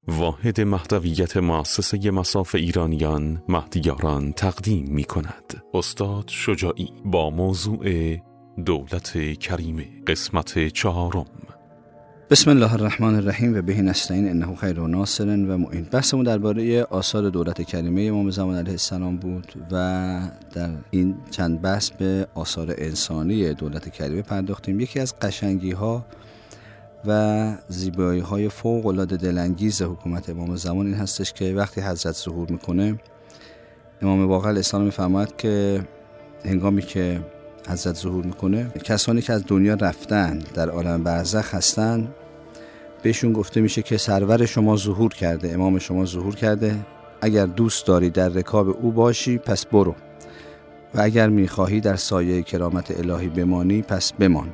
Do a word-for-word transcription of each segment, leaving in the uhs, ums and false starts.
واحد مهدویت مؤسسه مصاف ایرانیان مهدیاران تقدیم می کند. استاد شجاعی با موضوع دولت کریمه، قسمت چهارم. بسم الله الرحمن الرحیم و به نستعین انه خیر و ناصر و معین. بحثمون درباره آثار دولت کریمه امام زمان علیه السلام بود و در این چند بحث به آثار انسانی دولت کریمه پرداختیم. یکی از قشنگی ها و زیبایی های فوق العاده دلانگیز حکومت امام زمان این هستش که وقتی حضرت ظهور میکنه، امام باقر علیه السلام میفرماید که هنگامی که حضرت ظهور میکنه، کسانی که از دنیا رفتن در عالم برزخ هستن بهشون گفته میشه که سرور شما ظهور کرده، امام شما ظهور کرده، اگر دوست داری در رکاب او باشی پس برو و اگر میخواهی در سایه کرامت الهی بمانی پس بمان.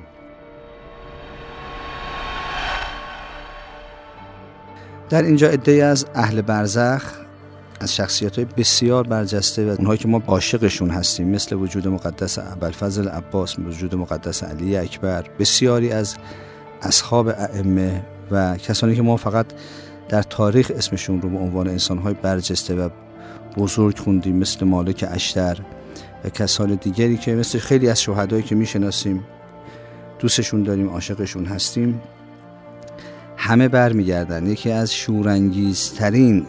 در اینجا عده‌ای از اهل برزخ، از شخصیت‌های بسیار برجسته و اونهایی که ما عاشقشون هستیم، مثل وجود مقدس ابوالفضل عباس، وجود مقدس علی اکبر، بسیاری از اصحاب ائمه و کسانی که ما فقط در تاریخ اسمشون رو به عنوان انسان‌های برجسته و بزرگ خوندیم، مثل مالک اشتر و کسان دیگری که مثل خیلی از شهدایی که میشناسیم، دوستشون داریم، عاشقشون هستیم، همه برمیگردن. یکی از شورانگیزترین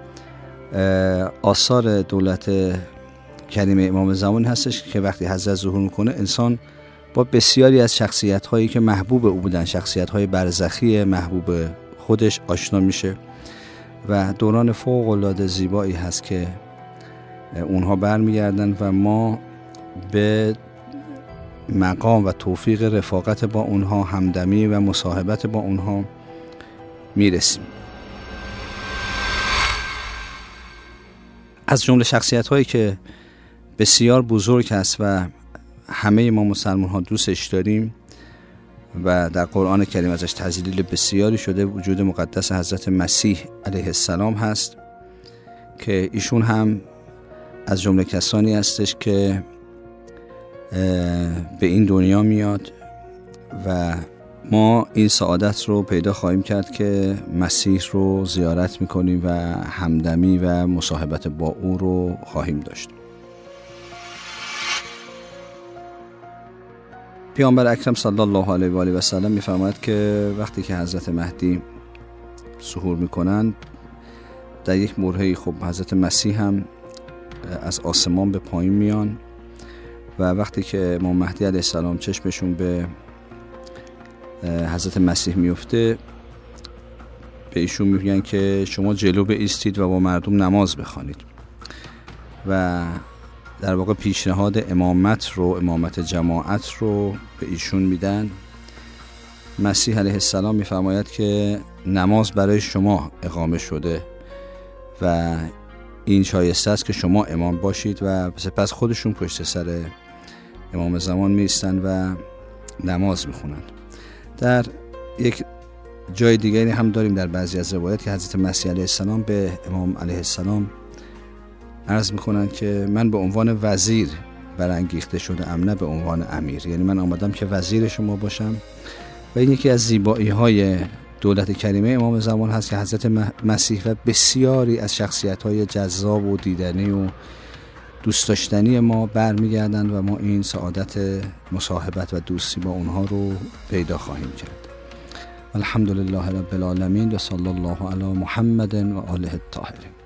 آثار دولت کریمه امام زمان هستش که وقتی حضرت ظهور میکنه، انسان با بسیاری از شخصیت هایی که محبوب او بودن، شخصیت های برزخی محبوب خودش آشنا میشه و دوران فوق العاده زیبایی هست که اونها برمیگردن و ما به مقام و توفیق رفاقت با اونها، همدمی و مصاحبت با اونها میرسیم. از جمله شخصیت هایی که بسیار بزرگ هست و همه ما مسلمان ها دوستش داریم و در قرآن کریم ازش تذلیل بسیاری شده، وجود مقدس حضرت مسیح علیه السلام هست که ایشون هم از جمله کسانی هستش که به این دنیا میاد و ما این سعادت رو پیدا خواهیم کرد که مسیح رو زیارت میکنیم و همدمی و مصاحبت با او رو خواهیم داشت. پیامبر اکرم صلی الله علیه و آله و سلم میفرماید که وقتی که حضرت مهدی ظهور میکنن، در یک برهه‌ای خب حضرت مسیح هم از آسمان به پایین میان و وقتی که امام مهدی علیه السلام چشمشون به حضرت مسیح میفته، به ایشون میگن که شما جلو بایستید و با مردم نماز بخوانید و در واقع پیشنهاد امامت رو، امامت جماعت رو به ایشون میدن. مسیح علیه السلام میفرماید که نماز برای شما اقامه شده و این شایسته است که شما امام باشید و سپس خودشون پشت سر امام زمان میستن و نماز میخونند. در یک جای دیگری هم داریم در بعضی از روایات که حضرت مسیح علیه السلام به امام علیه السلام عرض میکنند که من به عنوان وزیر برانگیخته شده ام، نه به عنوان امیر، یعنی من آمدم که وزیر شما باشم. و این یکی از زیبایی های دولت کریمه امام زمان هست که حضرت مسیح و بسیاری از شخصیت های جذاب و دیدنی و دوست داشتنی ما برمیگردند و ما این سعادت مصاحبت و دوستی با اونها رو پیدا خواهیم کرد. الحمدلله رب العالمین و صلی الله علی محمد و آله الطاهرین.